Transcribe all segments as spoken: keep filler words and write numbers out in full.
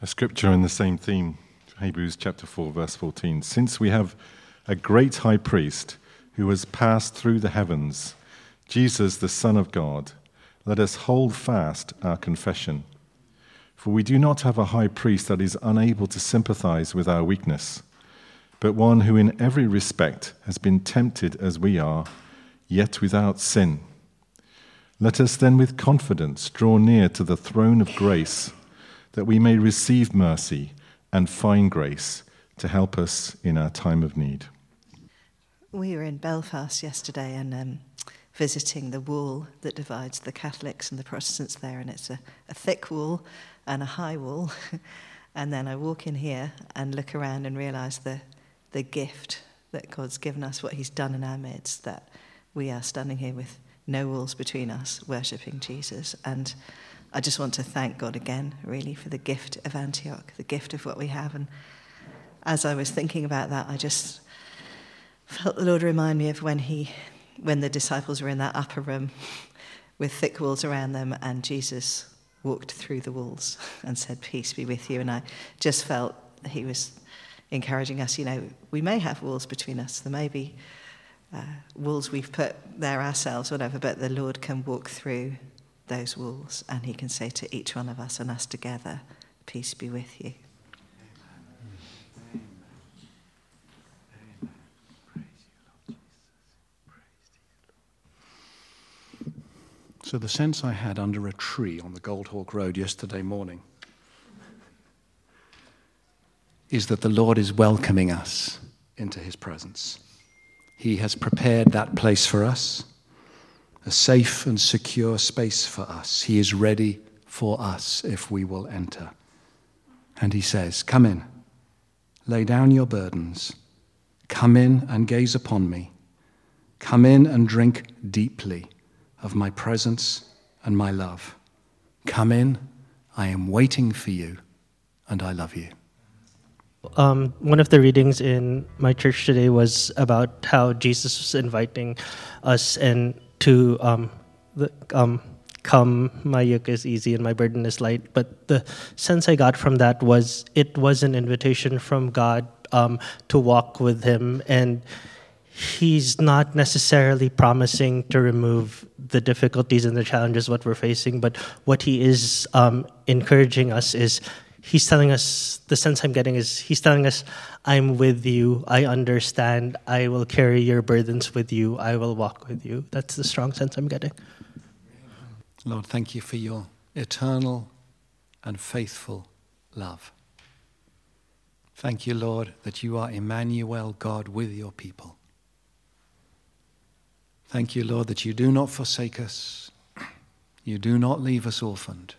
A scripture in the same theme, Hebrews chapter four, verse fourteen. Since we have a great high priest who has passed through the heavens, Jesus, the Son of God, let us hold fast our confession. For we do not have a high priest that is unable to sympathize with our weakness, but one who in every respect has been tempted as we are, yet without sin. Let us then with confidence draw near to the throne of grace, that we may receive mercy and find grace to help us in our time of need. We were in Belfast yesterday and um, visiting the wall that divides the Catholics and the Protestants there, and it's a, a thick wall and a high wall. And then I walk in here and look around and realise the, the gift that God's given us, what he's done in our midst, that we are standing here with no walls between us, worshipping Jesus. And I just want to thank God again, really, for the gift of Antioch, the gift of what we have. And as I was thinking about that, I just felt the Lord remind me of when he, when the disciples were in that upper room with thick walls around them, and Jesus walked through the walls and said, "Peace be with you." And I just felt he was encouraging us, you know, we may have walls between us. There may be uh, walls we've put there ourselves, whatever, but the Lord can walk through those walls, and he can say to each one of us and us together, "Peace be with you." So the sense I had under a tree on the Goldhawk Road yesterday morning is that the Lord is welcoming us into his presence. He has prepared that place for us, a safe and secure space for us. He is ready for us if we will enter. And he says, "Come in, lay down your burdens, come in and gaze upon me, come in and drink deeply of my presence and my love. Come in, I am waiting for you, and I love you." Um, one of the readings in my church today was about how Jesus was inviting us and to um, the, um, come, my yoke is easy and my burden is light. But the sense I got from that was it was an invitation from God um, to walk with him, and he's not necessarily promising to remove the difficulties and the challenges what we're facing, but what he is um, encouraging us is he's telling us, the sense I'm getting is he's telling us, "I'm with you, I understand, I will carry your burdens with you, I will walk with you." That's the strong sense I'm getting. Lord, thank you for your eternal and faithful love. Thank you, Lord, that you are Emmanuel, God with your people. Thank you, Lord, that you do not forsake us, you do not leave us orphaned,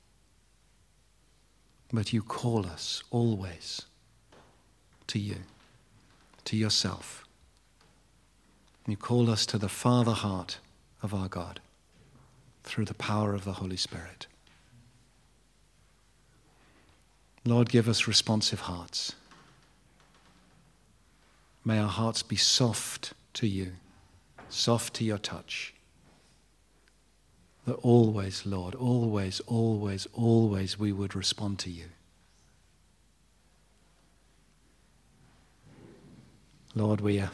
but you call us always to you, to yourself. You call us to the Father heart of our God through the power of the Holy Spirit. Lord, give us responsive hearts. May our hearts be soft to you, soft to your touch. That always, Lord, always, always, always we would respond to you. Lord, we are,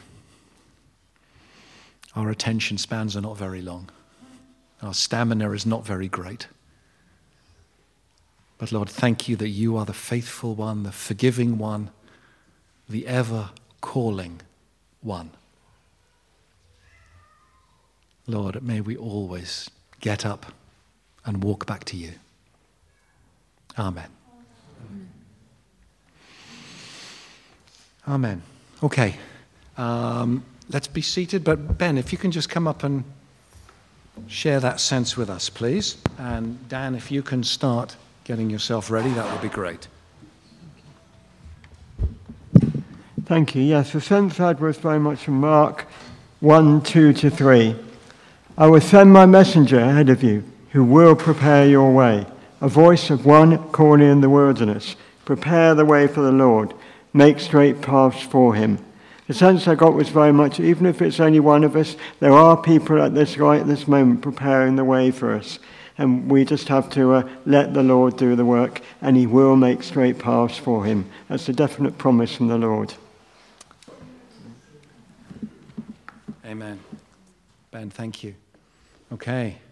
our attention spans are not very long. Our stamina is not very great. But Lord, thank you that you are the faithful one, the forgiving one, the ever-calling one. Lord, may we always get up and walk back to you. Amen. Amen. Okay. Um, let's be seated. But Ben, if you can just come up and share that sense with us, please. And Dan, if you can start getting yourself ready, that would be great. Thank you. Yes, the sense I had was very much from Mark one, two to three. "I will send my messenger ahead of you, who will prepare your way. A voice of one calling in the wilderness. Prepare the way for the Lord. Make straight paths for him." The sense I got was very much, even if it's only one of us, there are people at this right at this moment preparing the way for us. And we just have to uh, let the Lord do the work, and he will make straight paths for him. That's a definite promise from the Lord. Amen. Ben, thank you. Okay.